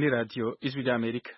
ni radio Ijwi ry'Amerika.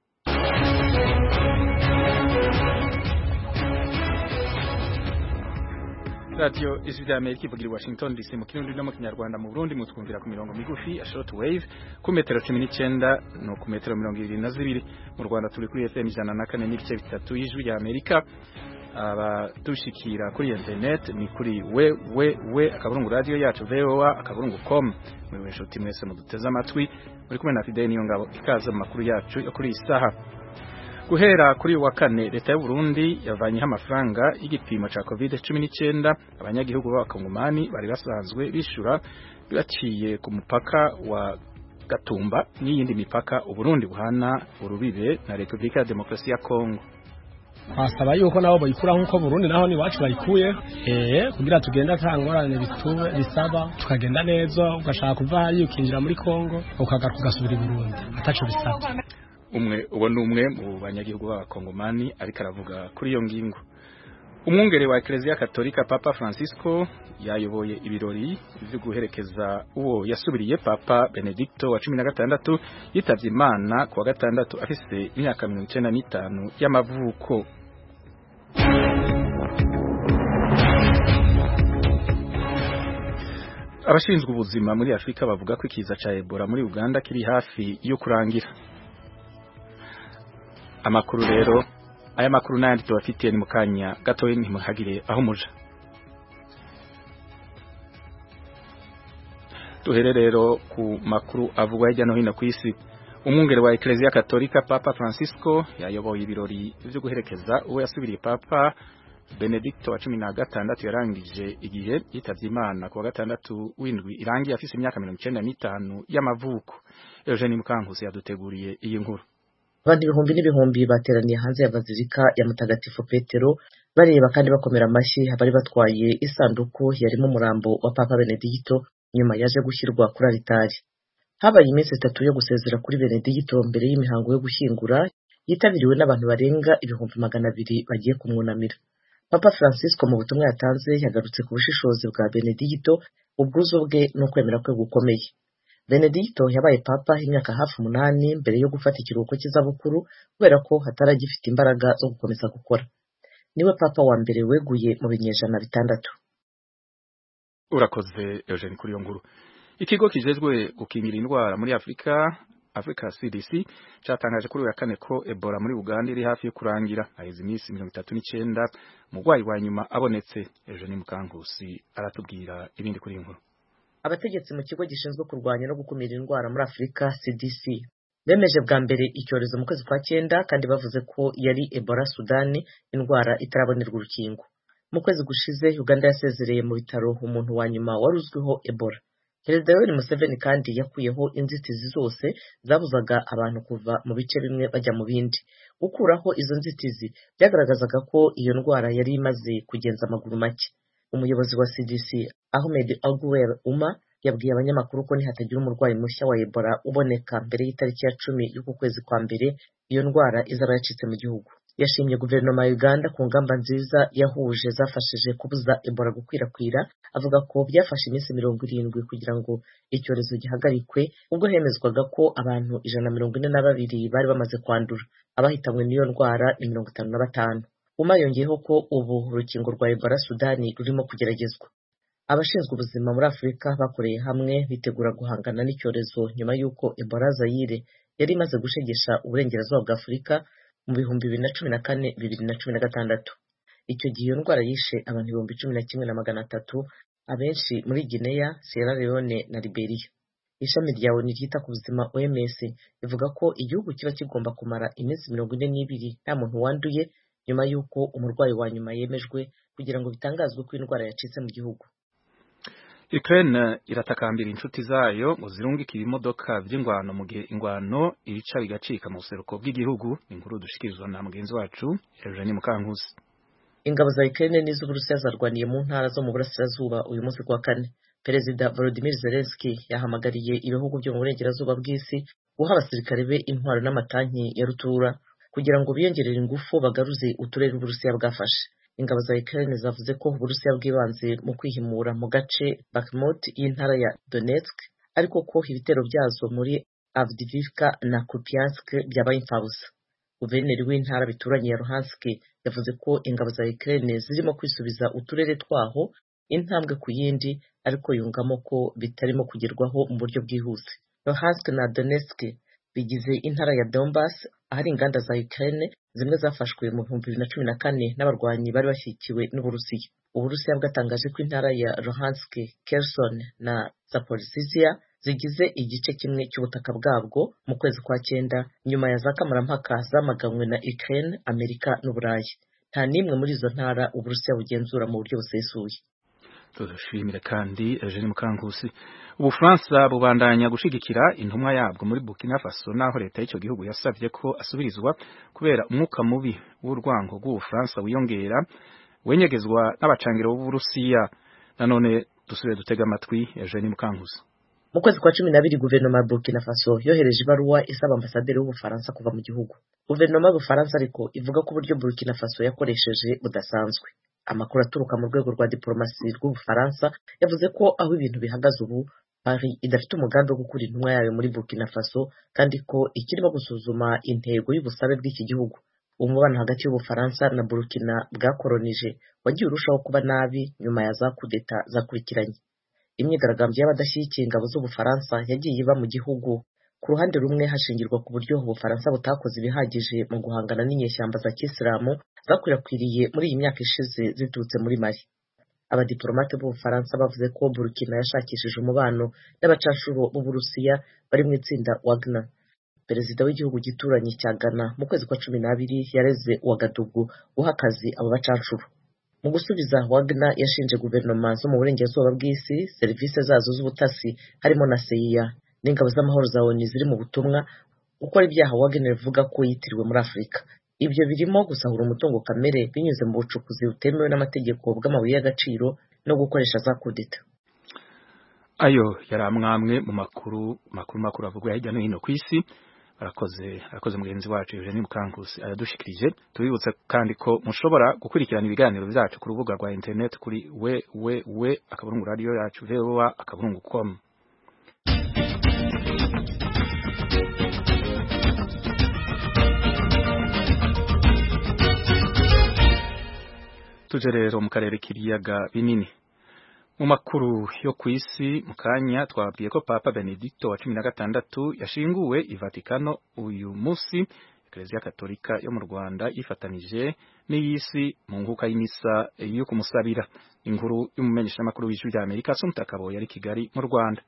Radio Ijwi ry'Amerika ivugira i Washington DC mu kirundi no mu kinyarwanda. Mu Burundi mutwumvira ku mirongo migufi short wave ku metero 19 no ku metero 22. Mu Rwanda turi kuri FM 104.3 y'Ijwi ry'Amerika. Abadushikira kuri internet ni kuri akaburungu radio yacu voa.com. Mwe nshuti mwese muduteze amatwi muri kumwe na Fidel Niyongabo ikaze mu makuru yacu yo kuri isaha. Guhera kuri wa kane leta y'u Burundi yavanyeho amafaranga y'igipimo ca COVID-19 abanyagihugu b'abakongomani bari basanzwe bishura baciye ku mupaka wa Gatumba n'iyindi mipaka u Burundi buhana urubibe na Republika ya Demokarasi ya Kongo. Twasaba yuko nabo bayikura nkuko Burundi naho ni wacu bayikuye kugira tugenda tangorane bitube bisaba tukagenda neza ugashaka kuva hari ukinjira muri Kongo ukagaruka ugasubira i Burundi ataco bisaba. Umwe mu banyagihugu b'abakongomani ariko aravuga kuri iyo ngingo. Umwungere wa Ecclesia Katolika Papa Francisco yayoboye ibirori byo guherekeza uwo yasubiriye Papa Benedicto wa 16 yitavye Imana ku wa gatandatu afise imyaka 95 y'amavuko. Abashinzwe ubuzima muri Afrika bavuga ko ikiza ca Ebola muri Uganda kiri hafi yo kurangira. Amakuru rero aya makuru n'ayandi tubafitiye ni mukanya gatoye ntimuhagire aho muja. Tuhere rero ku makuru avugwa hirya no hino ku isi. Umwungere wa Ecclesia Katolika Papa Francisco yayoboye ibirori byo guherekeza uwo yasubiriye Papa Benedicto wa 16 yarangije igihe yitavye Imana ku wa gatandatu w'indwi irangiye afise imyaka 95 y'amavuko. Eugene Mukankusi yaduteguriye iyi nkuru. Abandi ibihumbi n'ibihumbi bateraniye hanze ya Bazilika ya Mutagatifu Petero bareba kandi bakomera amashyi bari batwaye isanduku yarimo umurambo wa Papa Benedicto nyuma yaje gushyirwa kuri alitari. Habaye iminsi 3 yo gusezera kuri Benedicto mbere y'imihango yo gushyingura yitabiriwe n'abantu barenga 200,000 bagiye kumwunamira. Papa Francisco mu butumwa yatanze yagarutse ku bushishozi bwa Benedicto, ubwuzu bwe no kwemera kwe gukomeye. Benedicto yabaye papa imyaka hafi 8 mbere yo gufata ikiruhuko cy'izabukuru kubera ko hataragifite imbaraga zo gukomeza gukora. Niwe papa wa mbere weguye mu binyejana 6. Urakoze Eugene kuri yo nkuru. Ikigo kijejwe gukingira indwara muri Africa CDC cyatangaje kuri uyu kane ko Ebola muri Uganda iri hafi yo kurangira. Aheze iminsi 39 mugwayi wa nyuma abonetse. Eugene Mukankusi aratubwira ibindi kuri iyo nkuru. Abategetsi mu kigo gishinzwe kurwanya no gukumira indwara muri Afrika CDC bemeje bwa mbere icyorezo mu kwezi kwa 9 kandi bavuze ko yari Ebola Sudani, indwara itarabonerwa urukingo. Mu kwezi gushize Uganda yasezereye mu bitaro umuntu wa nyuma waruzwiho Ebola. Perezida Yoweri Museveni kandi yakuyeho inzitizi zose zabuzaga abantu kuva mu bice bimwe bajya mu bindi. Gukuraho izo nzitizi byagaragazaga ko iyo ndwara yari imaze kugenza amaguru make. Umuyobozi wa CDC Ahmed Aguer Uma yabwiye abanyamakuru ko nihatagira umurwayi mushya wa Ebola uboneka mbere y'itariki ya 10 y'uku kwezi kwa mbere iyo ndwara izaba yacitse mu gihugu. Yashimye guverinoma ya Uganda ku ngamba nziza yahuje zafashije kubuza Ebola gukwirakwira, avuga ko byafashe iminsi 70 kugira ngo icyorezo gihagarikwe ubwo hemezwaga ko abantu 142 bari bamaze kwandura. Abahitanywe n'iyo ndwara ni 55. Uma yongeyeho ko ubu urukingo rwa Ebola Sudani rurimo kugeragezwa. Abashinzwe ubuzima muri Afrika bakoreye hamwe bitegura guhangana n'icyorezo nyuma y'uko Ebola Zaire yari imaze gushegesha uburengerazuba bwa Afrika mu 2014-2016. Icyo gihe iyo ndwara yishe abantu 11,300 abenshi muri Guinea, Sierra Leone na Liberia. Ishami rya ONU ryita ku buzima OMS rivuga ko igihugu kiba kigomba kumara iminsi 42 nta muntu wanduye nyuma y'uko umurwayi wa nyuma yemejwe kugira ngo bitangazwe ko indwara yacitse mu gihugu. Ukraine iratakambira inshuti zayo ngo zirungike ibimodoka by'ingwano mu gihe ingwano ibica bigacika mu buseruko bw'igihugu. Inkuru dushikirizwa na mugenzi wacu Eugene Mukankusi. Ingabo za Ukraine n'iz'Uburusiya zarwaniye mu ntara zo mu burasirazuba uyu munsi kwa kane. Perezida Volodymyr Zelensky yahamagariye ibihugu byo mu burengerazuba bw'isi guha abasirikare be intwaro n'amatanki ya rutura kugira ngo biyongerere ingufu bagaruze uturere Uburusiya bwafashe. Ingabo za Ukraine zavuze ko Uburusiya bwibanze mu kwihimura mu gace Bakhmut y'intara ya Donetsk, ariko ko ibitero byazo muri Avdiivka na Kupiansk byabaye imfabusa. Guverineri w'intara bituranye ya Luhansk yavuze ko ingabo za Ukraine zirimo kwisubiza uturere twaho intambwe ku yindi, ariko yungamo ko bitarimo kugerwaho mu buryo bwihuse. Luhansk na Donetsk bigize intara ya Donbass, ahari inganda za Ukraine zimwe zafashwe mu 2014 n'abarwanyi bari bashyigikiwe n'Uburusiya. Uburusiya bwatangaje ko intara ya Luhansk, Kherson na Zaporizhzhia zigize igice kimwe cy'ubutaka bwabwo mu kwezi kwa 9 nyuma ya za kamarampaka zamaganywe na Ukraine, Amerika n'Uburayi. Nta nimwe muri izo ntara Uburusiya bugenzura mu buryo busesuye. Tudushimire kandi Eugene Mukankusi. Ubufaransa bubandanya gushigikira intumwa yabwo muri Burkina Faso, naho leta y'icyo gihugu yasavye ko asubirizwa kubera umwuka mubi w'urwango rw'Ubufaransa wiyongera wenyegezwa n'abacangiro b'Uburusiya. Nanone dusubire dutega amatwi Eugene Mukankusi. Mu kwezi kwa 12 guverinoma ya Burkina Faso yohereje ibaruwa isaba ambasaderi w'Ubufaransa kuva mu gihugu. Guverinoma y'Ubufaransa ariko ivuga ko uburyo Burkina Faso yakoresheje budasanzwe. Amakuru aturuka mu rwego rwa diplomasi rw'Ubufaransa yavuze ko aho ibintu bihagaze ubu, Paris idafite umugambi wo gukura intumwa yayo muri Burkina Faso, kandi ko ikirimo gusuzuma intego y'ubusabe bw'iki gihugu. Umubano hagati y'Ubufaransa na Burkina bwakoronije wagiye urushaho kuba nabi nyuma ya za kudeta zakurikiranye. Imyigaragambyo y'abadashyigikiye ingabo z'Ubufaransa yagiye iba mu gihugu, ku ruhande rumwe hashingirwa ku buryo Ubufaransa butakoze ibihagije mu guhangana n'inyeshyamba za Kisilamu zakwirakwiriye muri iyi myaka ishize ziturutse muri Mali. Abadiplomate b'Ubufaransa bavuze ko Burkina yashakishije umubano n'abacanshuro b'Uburusiya bari mu itsinda Wagner. Perezida w'igihugu gituranye cya Ghana mu kwezi kwa 12 yareze Ouagadougou guha akazi abo bacanshuro. Mu gusubiza, Wagner yashinje guverinoma zo mu burengerazuba bw'isi serivisi zazo z'ubutasi harimo na CIA n'ingabo z'amahoro za ONU ziri mu butumwa gukora ibyaha Wagner ivuga ko yitiriwe muri Afurika. Ibyo birimo gusahura umutungo kamere binyuze mu bucukuzi butemewe n'amategeko bw'amabuye y'agaciro no gukoresha za kudeta. Ayo yari amwamwe mu makuru avugwa hirya no hino ku isi. Arakoze mugenzi wacu Eugene Mukankusi aradushikirije. Tubibutse kandi ko mushobora gukurikirana ibiganiro byacu ku rubuga rwa internet kuri www.radioyacu.com. Tuje rero mu karere k'ibiyaga binini. Mu makuru yo kwisi mukanya twabwiye ko Papa Benedicto wa 16 yashinguwe i Vatikano uyu musi. Eklezia Katolika yo mu Rwanda ifatanije n'iyisi mu nkuka y'imisa yo kumusabira. Inkuru y'umumenyesha makuru w'ijwi rya Amerika Sumtakabo yari Kigali mu Rwanda.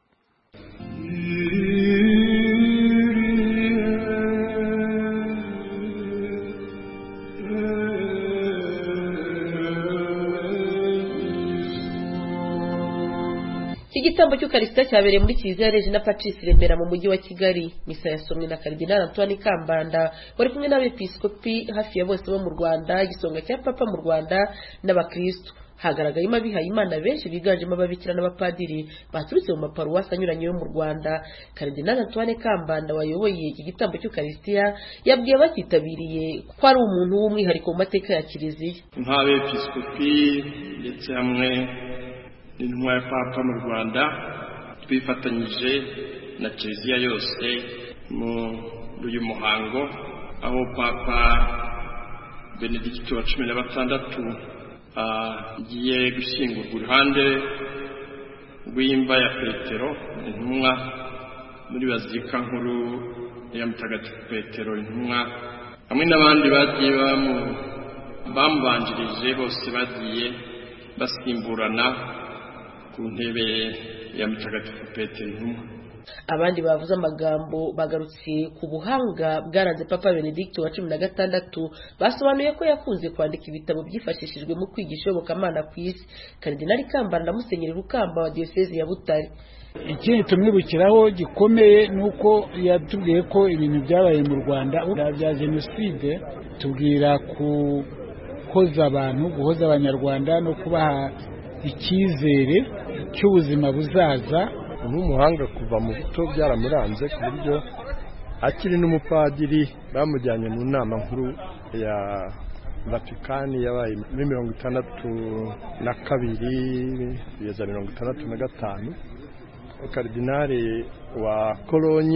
Igitambo cy'Ukarisitiya cyabereye muri Kiliziya Regina Pacis Remera mu mujyi wa Kigali. Misa yasomwe na Kardinali Antoine Kambanda wari kumwe n'abepiskopi hafi ya bose bo mu Rwanda, igisonga cya Papa mu Rwanda n'abakristo. Hagaragayemo abihayimana benshi biganjemo ababikira n'abapadiri baturutse mu maparuwasi anyuranye yo mu Rwanda. Kardinali Antoine Kambanda wayoboye iki gitambo cy'Ukarisitiya yabwiye abakitabiriye ko ari umuntu w'umwihariko mu mateka ya Kiliziya. Nk'abepiskopi ndetse hamwe n'intumwa ya Papa mu Rwanda twifatanyije na Kiliziya yose muri uyu muhango, aho Papa Benedicto wa 16 agiye gushyingurwa iruhande rw'imva ya Petero intumwa muri bazilika nkuru ya Mutagatifu Petero intumwa, hamwe n'abandi bagiye bamubanjirije bose bagiye basimburana ku ntebe ya Mutagatifu Petero intumwa. Abandi bavuze amagambo bagarutse ku buhanga bwaranze Papa Benedicto wa 16, basobanuye ko yakunze kwandika ibitabo byifashishijwe mu kwigisha iyobokamana ku isi. Kardinali Kambanda na Musenyeri Rukamba wa Diocese ya Butare. Ikindi tumwibukiraho gikomeye nuko yatubwiye ko ibintu byabaye mu Rwanda bya Jenoside, tubwira guhoza abanyarwanda no kubaha icyizere cy'ubuzima buzaza. N'umuhanga kuva mu buto byaramuranze ku buryo akiri n'umupadiri bamujyanye mu nama nkuru ya Vatikani yabaye muri 62 kugeza 65. Kardinali wa Kolonye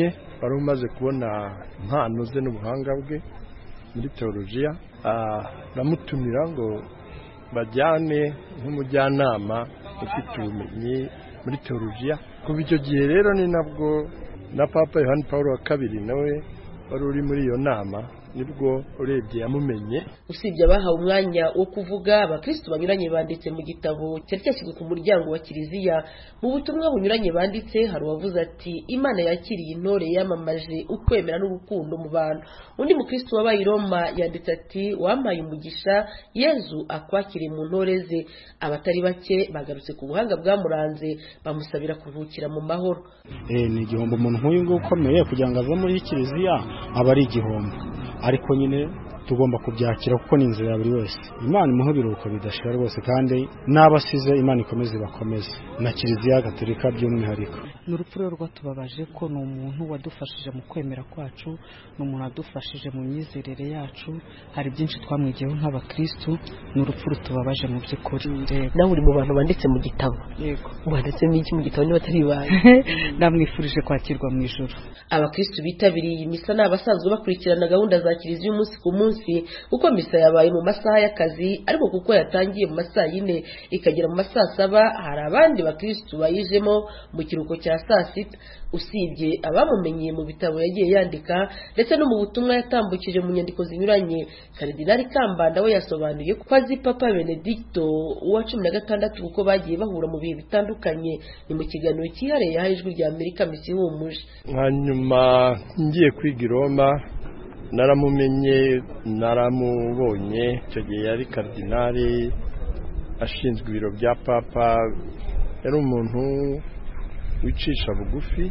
wari umaze kubona impano ze n'ubuhanga bwe muri teolojiya, aramutumira ngo bajyane nk'umujyanama ufite ubumenyi muri teolojiya. Kuva icyo gihe rero ni nabwo na Papa Yohani Pawulo wa kabiri nawe wari uri muri iyo nama, nibwo urebye yamumenye. Usibye abahawe umwanya wo kuvuga, abakristo banyuranye banditse mu gitabo cyari cyashyizwe ku muryango wa kiliziya. Mu butumwa bunyuranye banditse hari uwavuze ati Imana yakiriye intore yamamaje ukwemera n'urukundo mu bantu. Undi mukristo wabaye i Roma yanditse ati wampaye umugisha, Yezu akwakire mu ntore ze. Abatari bake bagarutse ku buhanga bwamuranze, bamusabira kuruhukira mu mahoro. Ni igihombo umuntu nk'uyu nguyu ukomeye kugira ngo ave muri kiliziya, aba ari igihombo, ariko nyine tugomba kubyakira kuko ni inzira ya buri wese. Imana imuha ibiruhuko bidashira rwose, kandi n'abasize Imana ikomeze bakomeze, na kiliziya gatolika by'umwihariko. Ni urupfu rwatubabaje ko ni umuntu wadufashije mu kwemera kwacu, ni umuntu wadufashije mu myizerere yacu, hari byinshi twamwigiyeho nk'abakristo. Ni urupfu rutubabaje mu by'ukuri. Nawe uri mu bantu banditse mu gitabo? Yego. Wanditse iki mu gitabo niba atari ibanga? Ndamwifurije kwakirwa mu ijuru. Abakristo bitabiriye iyi misa ni abasanzwe bakurikirana gahunda za kiliziya umunsi ku munsi, kuko misa yabaye mu masaha y'akazi, ariko kuko yatangiye mu masaa 4 ikagera mu masaa 7, hari abandi bakristo bayijemo mu kiruhuko cya saa 6. Usibye abamumenyeye mu bitabo yagiye yandika ndetse no mu butumwa yatambukije mu nyandiko zinyuranye, Karidinali Kambanda we yasobanuye ko azi Papa Benedicto wa 16 kuko bagiye bahura mu bihe bitandukanye. Ni mu kiganiro cyihariye yahaye Ijwi rya Amerika misi ihumuje. Hanyuma ngiye kwiga i Roma naramumenye, naramubonye. Icyo gihe yari karidinali ashinzwe ibiro bya Papa. Yari umuntu wicisha bugufi,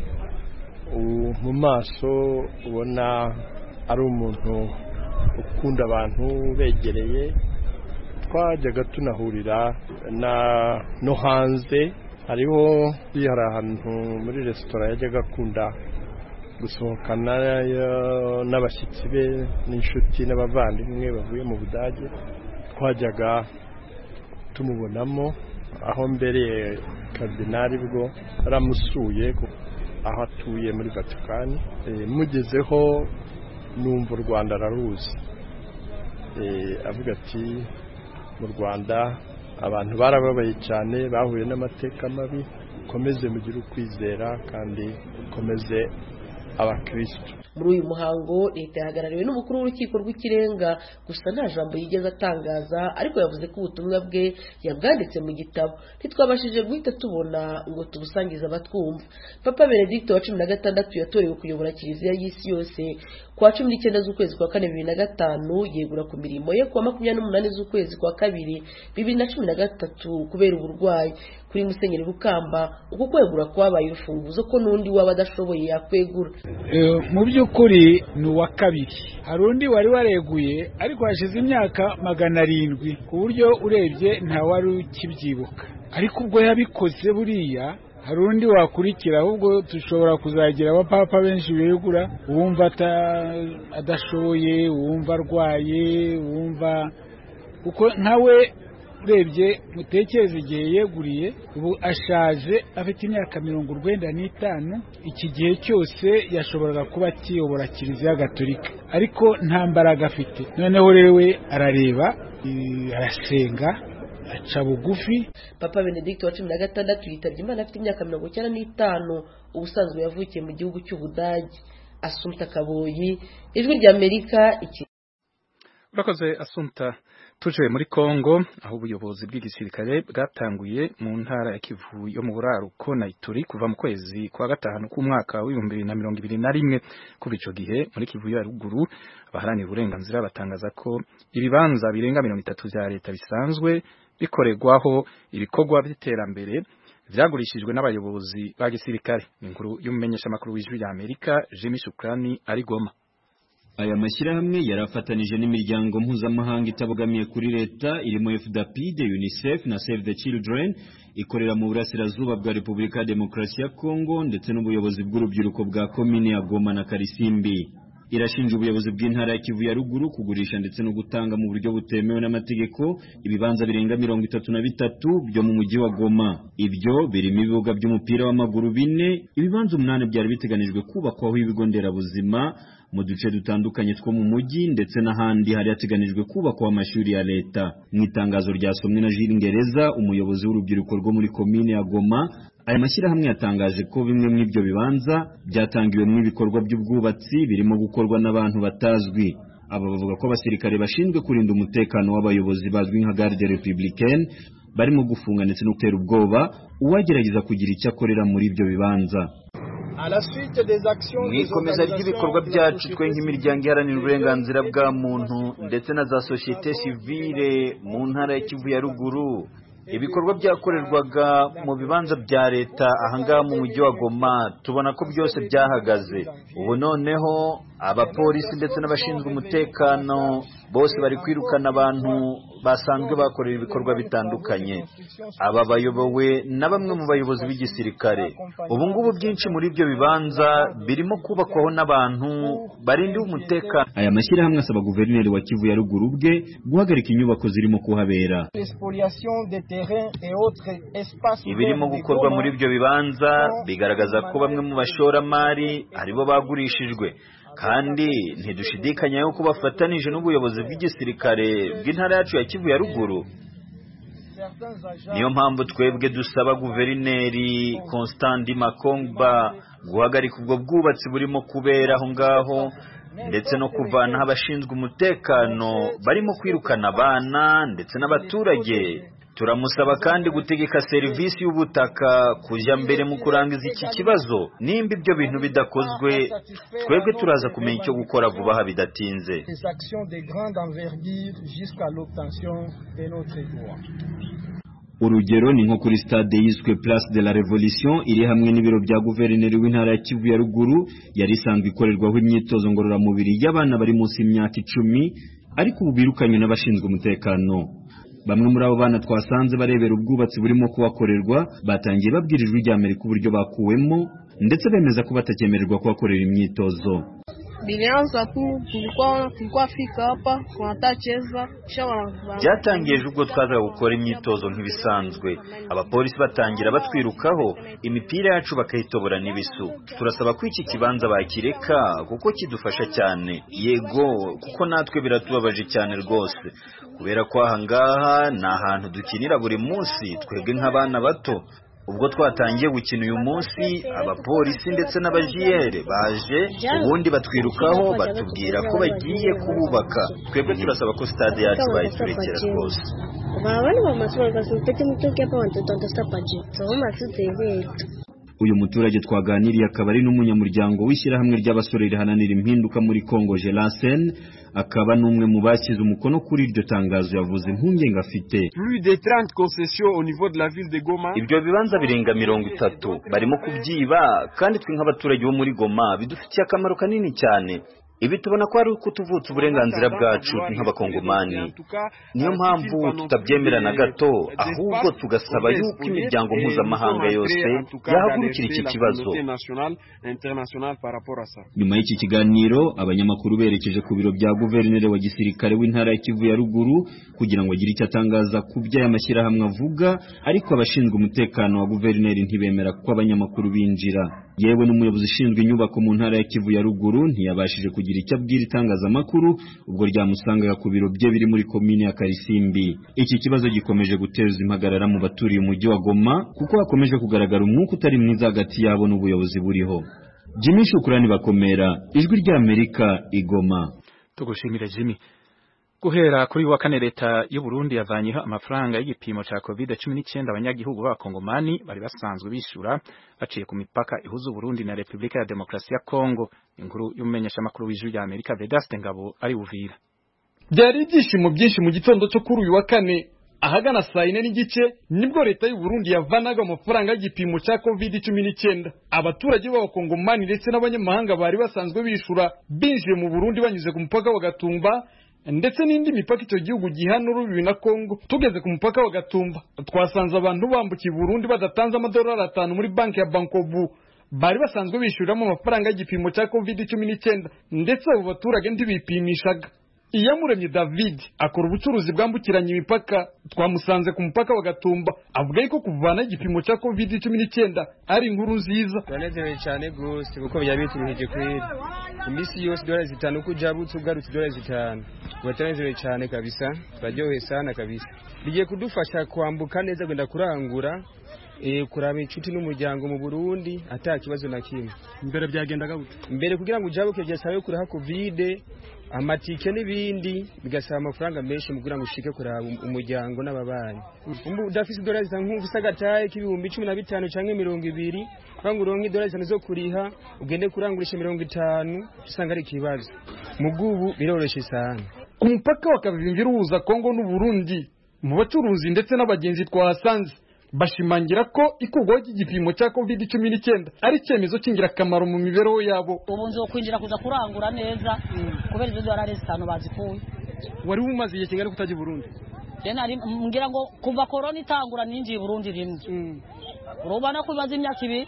mu maso ubona ari umuntu ukunda abantu begereye. Twajyaga tunahurira no hanze, hariho hari ahantu muri resitora yajyaga akunda gusohokana n'abashyitsi be n'inshuti n'abavandimwe bavuye mu Budage. Twajyaga tumubonamo, aho mbere karidinali bwo aramusuye aho atuye muri Vatikani. Mugezeho numva u Rwanda araruzi, avuga ati mu Rwanda abantu barababaye cyane, bahuye n'amateka mabi, komeze mugire ukwizera kandi komeze abakristo. Muri uyu muhango leta yahagarariwe n'umukuru w'urukiko rw'ikirenga, gusa nta jambo yigeze atangaza, ariko yavuze ko ubutumwa bwe yabwanditse mu gitabo. Ntitwabashije guhita tubona ngo tubusangize abatwumva. Papa Benedicto wa 16 yatorewe kuyobora kiliziya y'isi yose kwa 19 z'ukwezi kwa 4 2005, yegura ku mirimo ye kwa 28 z'ukwezi kwa 2 2013 kubera uburwayi. Kuri Musenyeri Rukamba, uko kwegura kwabaye urufunguzo ko n'undi waba adashoboye yakwegura. Mu by'ukuri ni uwa kabiri. Hari undi wari wareguye ariko hashize imyaka 700, ku buryo urebye nta wari ukibyibuka, ariko ubwo yabikoze buriya hari undi wakurikira. Ahubwo dushobora kuzagira abapapa benshi begura, uwumva adashoboye, uwumva arwaye, uwumva uko nkawe. Urebye mutekereze igihe yeguriye, ubu ashaje afite imyaka 95. Iki gihe cyose yashoboraga kuba akiyobora kiliziya gatolika, ariko nta mbaraga afite. Noneho rero we arareba, arasenga, aca bugufi. Papa Benedicto wa 16 yitabye Imana afite imyaka 95. Ubusanzwe yavukiye mu gihugu cy'Ubudage. Assumpta Kaboyi, Ijwi rya Amerika. Urakoze Assumpta. Tuje muri Kongo, aho ubuyobozi bw'igisirikare bwatanguye mu ntara ya Kivu yo mu buraruko na Ituri kuva mu kwezi kwa gatanu k'umwaka w'2021. Kuva ico gihe muri Kivu ya ruguru, abaharanira uburenganzira batangaza ko ibibanza birenga 30 vya leta bisanzwe bikoregwaho ibikorwa by'iterambere vyagurishijwe n'abayobozi ba gisirikare. Inkuru y'umumenyesha makuru w'Ijwi rya Amerika Jimmy Shukrani ari Goma. Aya mashyirahamwe yarafatanije n'imiryango mpuzamahanga itabogamiye kuri leta irimo FDAPID, UNICEF na Save the Children ikorera mu burasirazuba bwa Repubulika ya Demokarasi ya Kongo ndetse n'ubuyobozi bw'urubyiruko bwa komine ya Goma na Karisimbi. irashinja ubuyobozi bw'intara ya Kivu ya ruguru kugurisha ndetse no gutanga mu buryo butemewe n'amategeko ibibanza birenga 33 byo mu mujyi wa Goma. Ibyo birimo ibibuga by'umupira w'amaguru 4, ibibanza 8 byari biteganijwe kubakwaho ibigo nderabuzima mu duce dutandukanye two mu mujyi ndetse n'ahandi hari yateganijwe kubakwa amashuri ya leta. Mu itangazo ryasomwe na Jules Ngereza, umuyobozi w'urubyiruko rwo muri komine ya Goma, aya mashyirahamwe yatangaje ko bimwe mu ibyo bibanza byatangiwe mu ibikorwa by'ubwubatsi birimo gukorwa n'abantu batazwi. Aba bavuga ko abasirikare bashinzwe kurinda umutekano w'abayobozi bazwi nka Garde Républicaine barimo gufunga ndetse no gutera ubwoba uwagerageza kugira icyo akorera muri ibyo bibanza. Mu ikomeza ry'ibikorwa byacu twe nk'imiryango iharanira uburenganzira bwa muntu ndetse na za societe civile mu ntara ya Kivu ya ruguru, ibikorwa byakorerwaga mu bibanza bya leta ahangaha mu mujyi wa Goma tubona ko byose byahagaze. Ubu noneho abapolisi ndetse n'abashinzwe umutekano bose bari kwirukana abantu basanzwe bakorera ibikorwa bitandukanye. Aba bayobowe na bamwe mu bayobozi b'igisirikare. Ubu ngubu byinshi muri ibyo bibanza birimo kubakwaho n'abantu barinda umutekano. Aya mashyirahamwe asaba guverineri wa Kivu ya ruguru bwe guhagarika inyubako zirimo kuhabera. Ibirimo gukorwa muri ibyo bibanza bigaragaza ko bamwe mu bashoramari aribo bagurishijwe, kandi ntidushidikanya yuko bafatanije n'ubuyobozi bw'igisirikare bw'intara yacu ya Kivu ya ruguru. Niyo mpamvu twebwe dusaba guverineri Constant Makongba guhagarika ubwo bwubatsi burimo kubera aho ngaho ndetse no kuvanaho abashinzwe umutekano barimo kwirukana abana ndetse n'abaturage. Turamusaba kandi gutegeka serivisi y'ubutaka kujya mbere mu kurangiza iki kibazo. Nimba ibyo bintu bidakozwe, twebwe turaza kumenya icyo gukora vuba aha bidatinze. Urugero ni nko kuri stade yiswe Place de la Révolution iri hamwe n'ibiro bya guverineri w'intara ya Kivu ya ruguru yari isanzwe ikorerwaho imyitozo ngororamubiri y'abana bari munsi y'imyaka 10, ariko ubu birukanywe n'abashinzwe umutekano. Bamwe muri abo bana twasanze barebera ubwubatsi burimo kubakorerwa batangiye babwira Ijwi ry'Amerika uburyo bakuwemo ndetse bemeza ko batakemererwa kubakorera imyitozo. Byatangiye ubwo twaza gukora imyitozo nk'ibisanzwe, abapolisi batangira batwirukaho, imipira yacu bakayitobora n'ibisu. Turasaba ko iki kibanza bakireka kuko kidufasha cyane. Yego, kuko natwe biratubabaje cyane rwose, kubera ko ahangaha ni ahantu dukinira buri munsi twebwe nk'abana bato. Ubwo twatangiye gukina uyu munsi, abapolisi ndetse n'abajiyere baje ubundi batwirukaho batubwira ko bagiye kububaka. Twebwe turasaba ko stade yacu bayiturekera rwose. Uyu muturage twaganiriye akaba ari n'umunyamuryango w'ishyirahamwe ry'abasore rihananira impinduka muri Congo Gelasen, akaba n'umwe mu bashyize umukono kuri iryo tangazo yavuze impungenge afite. Ibyo bibanza birenga 30 barimo kubyiba, kandi twe nk'abaturage bo muri Goma bidufitiye akamaro kanini cyane. Ibi tubona ko ari ukutuvutsa uburenganzira bwacu nk'abakongomani. Niyo mpamvu tutabyemera na gato, ahubwo tugasaba yuko imiryango mpuzamahanga yose yahagurukira iki kibazo. Nyuma y'iki kiganiro, abanyamakuru berekeje ku biro bya guverineri wa gisirikare w'intara ya Kivu ya ruguru kugira ngo agire icyo atangaza ku by'aya mashyirahamwe avuga, ariko abashinzwe umutekano wa guverineri ntibemera ko abanyamakuru binjira. Yewe n'umuyobozi ushinzwe inyubako mu ntara ya Kivu ya ruguru ntiyabashije kugira icyo abwira itangazamakuru ubwo ryamusangaga ku biro bye biri muri komine ya Karisimbi. Iki kibazo gikomeje guteza impagarara mu baturiye umujyi wa Goma kuko hakomeje kugaragara umwuka utari mwiza hagati yabo n'ubuyobozi buriho. Jimmy Shukrani Bakomera, Ijwi ry'Amerika, Igoma. Tugushimira Jimmy. Guhera kuri wa kane leta y'u Burundi yavanyeho amafaranga y'igipimo ca COVID-19 abanyagihugu b'abakongomani bari basanzwe bishura baciye ku mipaka ihuza Burundi na Republika ya Demokarasi ya Kongo. Inkuru y'umumenyesha makuru w'Ijwi ry'Amerika Vedaste Ngabo ari Uvira. Byari ibyishimo byinshi mu gitondo cyo kuri uyu wa kane ahagana saa 4 n'igice nibwo leta y'u Burundi yavanaga amafaranga y'igipimo cya COVID-19 abaturage b'abakongomani ndetse n'abanyamahanga bari basanzwe bishura binjiye mu Burundi banyuze ku mupaka wa Gatumba ndetse n'indi mipaka icyo gihugu gihana urubibi na Kongo. Tugeze ku mupaka wa Gatumba twasanze abantu bambukiye Burundi badatanze $5 muri banki ya Bankobu bari basanzwe bishyuriramo amafaranga y'igipimo cya COVID-19 ndetse abo baturage ntibipimishaga. Iyamuremye David akora ubucuruzi bwambukiranya imipaka, twamusanze ku mupaka wa Gatumba, avuga yuko kuvana igipimo cya COVID-19 ari inkuru nziza. Twanezerewe cyane gose kuko byabituruhije kweri. Imisi yose $5 kujabutse ugarutse $5. Twanezerewe cyane kabisa, twaryohe sana kabisa. Bigiye kudufasha kwambuka neza kwenda kurangura kuraba inshuti n'umuryango mu Burundi ata kibazo na kimwe. Mbere byagendaga gute? Mbere kugira ngo ujabuke byasabe kuraha COVID, amatike n'ibindi bigasaba amafaranga menshi kugira ngo ushike kuraba umuryango n'ababanyi. Udafise $10 nk'ufise agataye k'ibihumbi 15 canke 20, kwanga uronke $5 zo kuriha ugende kurangurisha 50, usanga ari kibazo. Mugubu biroroshe sana. Ku mupaka wa Kavimvira uhuza Kongo n'u Burundi, mu bacuruzi ndetse n'abagenzi twahasanze bashimangira ko ikugwa y'igipimo cya COVID-19 ari cyemezo cy'ingirakamaro mu mibereho yabo. Ubu nzo kwinjira kuza kurangura neza kubera izo $5 bazikuye. Wari umaze igihe kingana kutaje Burundi? Nari ngira ngo kuva corona itangura ninjiye Burundi rimwe. Urubana kubaza imyaka 2.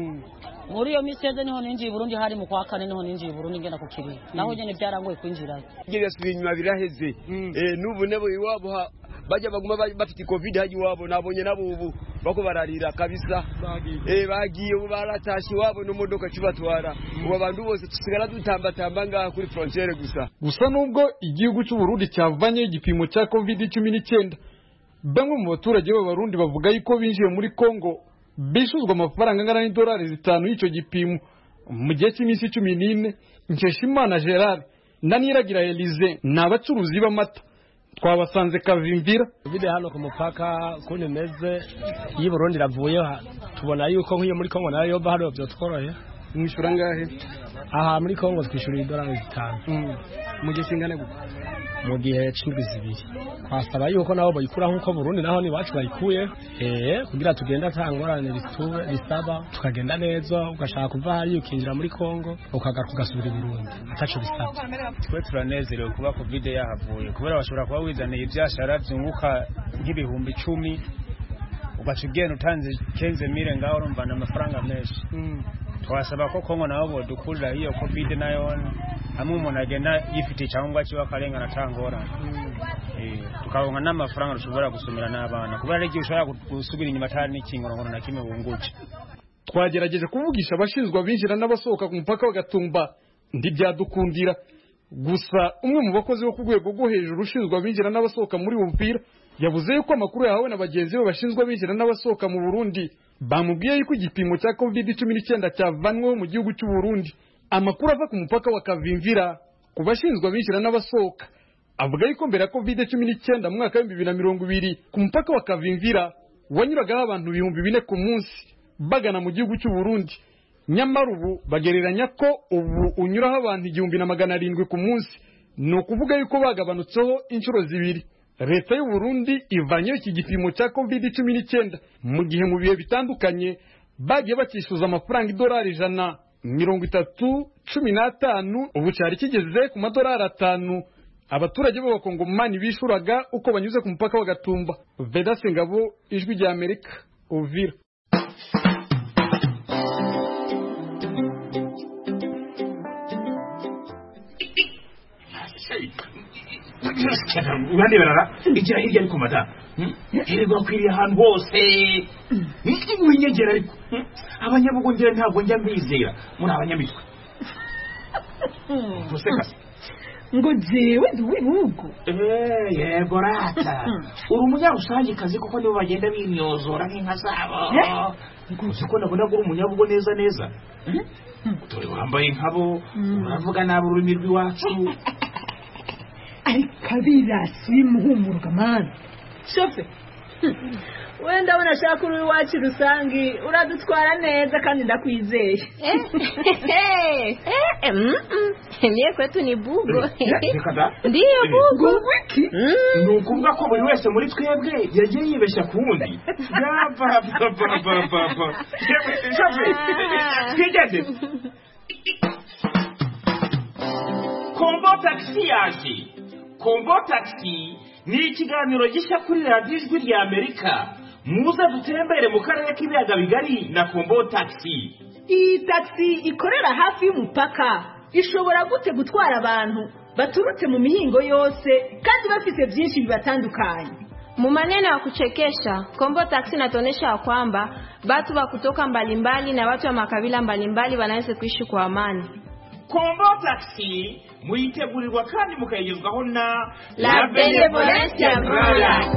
Muri iyo miseze niho ninjiye Burundi, hari mu kwa kane niho ninjiye Burundi ngenda kukiri. Naho nyene byarangoye kwinjira. Ngiye subiye inyuma biraheze. Nubu nebo iwabo bajya baguma bafite COVID haji wabo nabonye nabo ubu bako bararira kabisa. Bagiye baratashe wabo no modoka kibatwara. Ubu abantu bose tusigara dutamba ngaha kuri frontiere gusa nubwo igihugu cy'u Burundi cyavanye igipimo cya COVID-19, bamwe mu baturage b'Abarundi bavuga yuko binjiye muri Kongo bishuzwa amafaranga angana $5 y'icyo gipimo mu gihe cy'iminsi 14. Nkeshimana Gerard na Niragira Elise n'abacuruzi b'amata twabasanze Kavimvira. Video hano ku mupaka kuni meze yi Burundi ravuye tubona yuko nk'iyo muri Kongo nayo yoba hano byo tworoye. Mwishura ngahe? Aha muri Kongo twishura $5. Mu gihe kingana gute? Mu gihe c'indwi. Twasaba yuko nabo bayikura nkuko Burundi naho ni wacu bayikuye kugira tugenda tangorane bisaba tukagenda neza, ugashaka kuva hari ukinjira muri Kongo ukagaruka ugasubira i Burundi ataco bisaba. Twe turanezerewe kuba COVID yahavuye kubera bashobora kuba wizaniye ibyashara byunguka nk'ibihumbi 10 ugacugenda utanze 15,000 ngaho urumvana amafaranga menshi. Twasaba ko Kongo nabo bodukurira hiyo COVID nayo hamwe umuntu agenda yifite cyangwa cyo akarenga natangora tukaronka n'amafaranga rushobora gusumira n'abana kubera igihe ushobora gusubira inyuma atari n'ikingorongoro na kimwe bunguke. Twagerageje kuvugisha abashinzwe abinjira n'abasohoka ku mupaka wa Gatumba ndibyadukundira, gusa umwe mu bakozi bo ku rwego rwo hejuru ushinzwe abinjira n'abasohoka muri Bumpira yavuze yuko amakuru yahawe na bagenzi be bashinzwe abinjira n'abasohoka mu Burundi bamubwiye yuko igipimo cya COVID-19 cyavanwe mu gihugu cy'u Burundi. Amakuru ava ku mupaka wa Kavimvira ku bashinzwe abinjira n'abasohoka avuga yuko mbere ya COVID-19 mu mwaka wa 2020 ku mupaka wa Kavimvira wanyuragaho abantu 4,000 ku munsi bagana mu gihugu cy'u Burundi. Nyamara ubu bagereranya ko ubu unyuraho abantu 1,700 ku munsi, no kuvuga yuko bagabanutseho inshuro 2. Leta y'u Burundi ivanye iki gipimo cya COVID-19 mu gihe mu bihe bitandukanye bagiye bakishyuza amafaranga $30,15 ubu cyari kigeze ku $5. Abaturage b'Abakongomani bishuraga uko banyuze ku mupaka wa Gatumba. Vedaste Ngabo, Ijwi rya Amerika, Uvira. Urande barara igira hirya ariko mata herego kwiriye ahantu hose winyegera ariko abanyabugongera ntabwo njya mbizera muri abanyamitwe Musekasi ngo jewe nduwibugo yego rata uri umunyarusange kazi kuko nibo bagenda bimyozora nk'inka zabo uko nabona ko uri umunyabugo neza dore wambaye nkabo uravuga nabi ururimi rw'iwacu ariko abirasi bimuhumuruka mani shofe wenda abona ashaka uri iwacu rusange uradutwara neza kandi ndakwizeye niye kwetu ni bugo ndiyo bugo wiki ni ukuvuga ko buri wese muri twebwe yagiye yibeshya ku wundi shofe twigeze kombo taxi yaje Kombo Taxi ni ikiganiro gishya kuri radiyo Ijwi rya Amerika. Muze dutembere mu karere k'ibiyaga bigari na Kombo Taxi. iyi taxi ikorera hafi y'umupaka ishobora gute gutwara abantu baturutse mu mihingo yose kandi bafite byinshi bibatandukanye? Mu maneno ya kuchekesha, Kombo Taxi inatuonyesha kwamba watu wa kutoka mbalimbali na watu wa makabila mbalimbali wanaweza kuishi kwa amani. Kombo Taxi muyitegurirwa kandi mukayigezwaho na La Benevolencia Royal.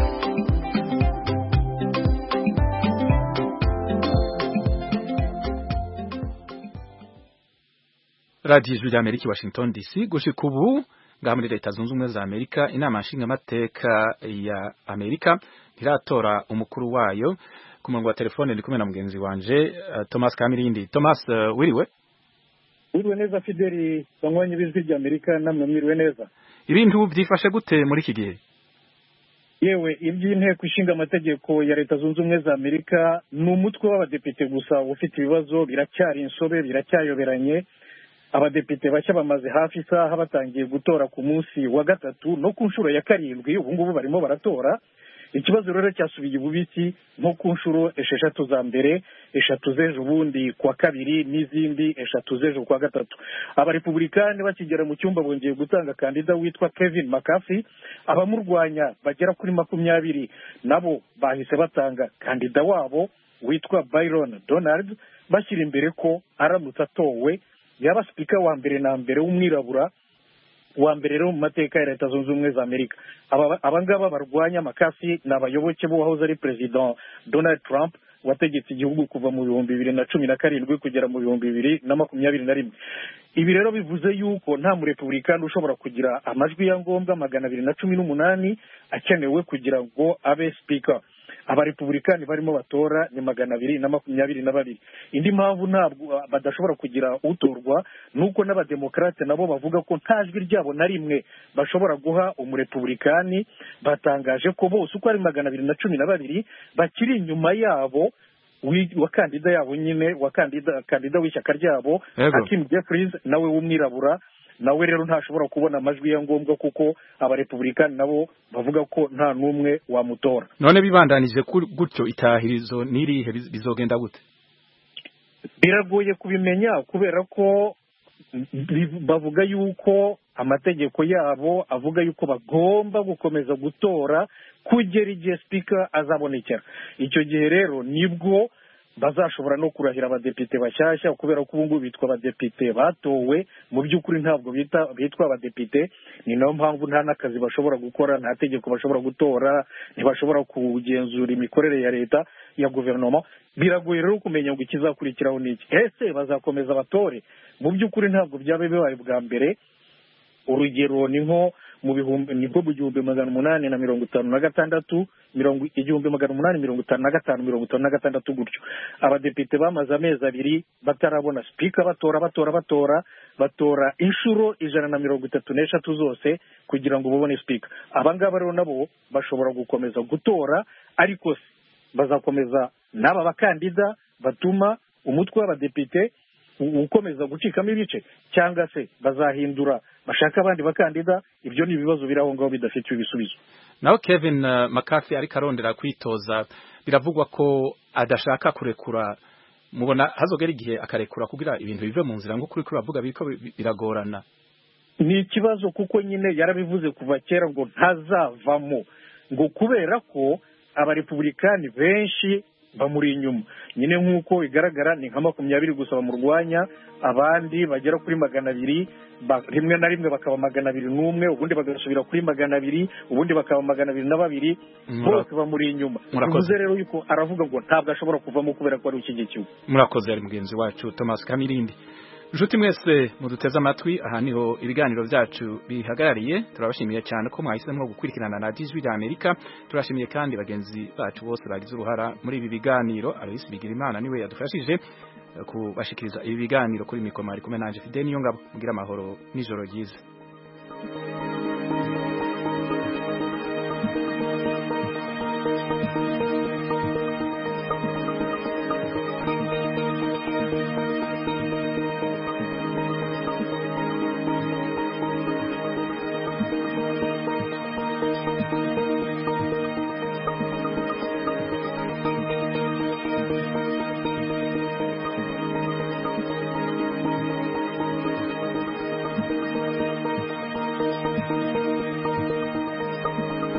Radio Ijwi ry'Amerika Washington DC gushika ubu ngaha muri Leta Zunze Ubumwe za Amerika inama nshingamateka ya Amerika iratora umukuru wayo. Ku murongo wa telefone ndi kumwe na mugenzi wanje Thomas Kamirindi. Thomas, wiriwe? Wiriwe neza Fideli, banywanyi b'Ijwi ry'Amerika namwe mwiriwe neza. Ibintu byifashe gute muri iki gihe? Yewe iby'inteko ishinga amategeko ya Leta Zunze Ubumwe za Amerika ni umutwe w'abadepite gusa ufite ibibazo, biracyari insobe, biracyayoberanye. Abadepite bashya bamaze hafi isaha batangiye gutora ku munsi wa gatatu no ku nshuro ya karindwi. Ubu ngubu barimo baratora. Ikibazo rero cyasubiye ububisi nko ku nshuro 6 za mbere, 3 z'ejo bundi kwa kabiri n'izindi 3 z'ejo kwa gatatu. Abarepublikani bakigera mu cyumba bongeye gutanga kandida witwa Kevin McCarthy. Abamurwanya bagera kuri 20 nabo bahise batanga kandida wabo witwa Byron Donald, bashyira imbere ko aramutse atowe yaba speaker wa mbere na mbere w'umwirabura wa mbere rero mu mateka ya Leta Zunze Ubumwe za Amerika. Abangaba barwanya McCarthy n'abayoboke bo wahoze ari President Donald Trump wategetse igihugu kuva mu 2017 kugera mu 2021. Ibi rero bivuze yuko nta mu Republican ushobora kugira amajwi ya ngombwa 218 akenewe kugira ngo abe speaker. Abarepublikani barimo batora ni 222. Indi mpamvu ntabwo badashobora kugira utorwa nuko n'abademokrate nabo bavuga ko nta jwi ryabo na rimwe bashobora guha umurepublikani. Batangaje ko bose uko ari 212 bakiri inyuma yabo wa kandida yabo nyine wa kandida w'ishyaka ryabo Hakeem Jeffries nawe w'umwirabura. Nawe rero ntashobora kubona amajwi ya ngombwa kuko abarepublikani nabo bavuga ko nta numwe wamutora. None bibandanije gutyo itahirizo nirihe bizogenda gute? Biragoye kubimenya kubera ko bavuga yuko amategeko yabo avuga yuko bagomba gukomeza gutora kugera igihe speaker azabonekera. Icyo gihe rero nibwo bazashobora no kurahira abadepite bashyashya kubera ko ubungu bitwa abadepite batowe mu by'ukuri ntabwo bitwa abadepite. Ni nayo mpamvu nta n'akazi bashobora gukora, nta tegeko bashobora gutora, ntibashobora kugenzura imikorere ya leta ya guverinoma. Biragoye rero kumenya ngo ikizakurikiraho n'iki. Ese bazakomeza batore? Mu by'ukuri ntabwo byabe bibaye bwa mbere. Urugero ni nko mu bihumbi nibwo mu 1856 1855 gutyo abadepite bamaze amezi 2 batarabona speaker batora inshuro 133 zose kugira ngo babone speaker. Abangaba rero nabo bashobora gukomeza gutora ariko bazakomeza n'aba bakandida batuma umutwe w'abadepite ukomeza gucikamo ibice cyangwa se bazahindura bashaka abandi bakandida. Ibyo ni ibibazo biraho ngaho bidafite ibisubizo. Naho Kevin McCarthy ariko arondera kwitoza, biravugwa ko adashaka kurekura. Mubona hazogera igihe akarekura kugira ibintu bive mu nzira ngo kuri bavuga biko biragorana? Ni ikibazo kuko nyine yarabivuze kuva kera ngo ntazavamo, ngo kubera ko abarepublikani benshi bamuri inyuma. Nyine nk'uko igaragara ni nka 20 gusa bamurwanya, abandi bagera kuri 200, rimwe na rimwe bakaba 201, ubundi bagasubira kuri 200, ubundi bakaba 202, bose bamuri inyuma. Bivuze rero yuko aravuga ngo ntabwo ashobora kuvamo kubera ko ari ukigikiwe. Murakoze ari mugenzi wacu Thomas Kamirindi. Nshuti mwese muduteze amatwi, aha niho ibiganiro byacu bihagarariye. Turabashimiye cyane ko mwahisemo gukurikirana na Ijwi ry'Amerika. Turashimiye kandi bagenzi bacu bose bagize uruhara muri ibi biganiro. Alois Bigirimana niwe yadufashije kubashikiriza ibi biganiro kuri mikoro. Ari kumwe nanje Fidel Niyongabo. Mugira amahoro n'ijoro ryiza.